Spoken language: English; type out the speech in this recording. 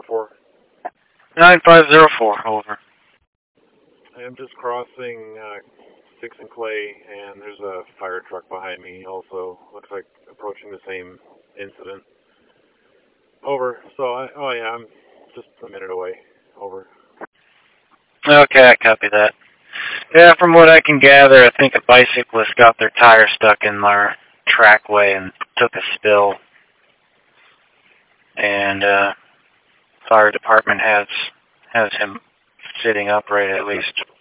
9504. 9504, over. I am just crossing 6 and Clay, and there's a fire truck behind me also. Looks like approaching the same incident. Over. So, I'm just a minute away. Over. Okay, I copy that. Yeah, from what I can gather, I think a bicyclist got their tire stuck in our trackway and took a spill. And fire department has him sitting upright at least.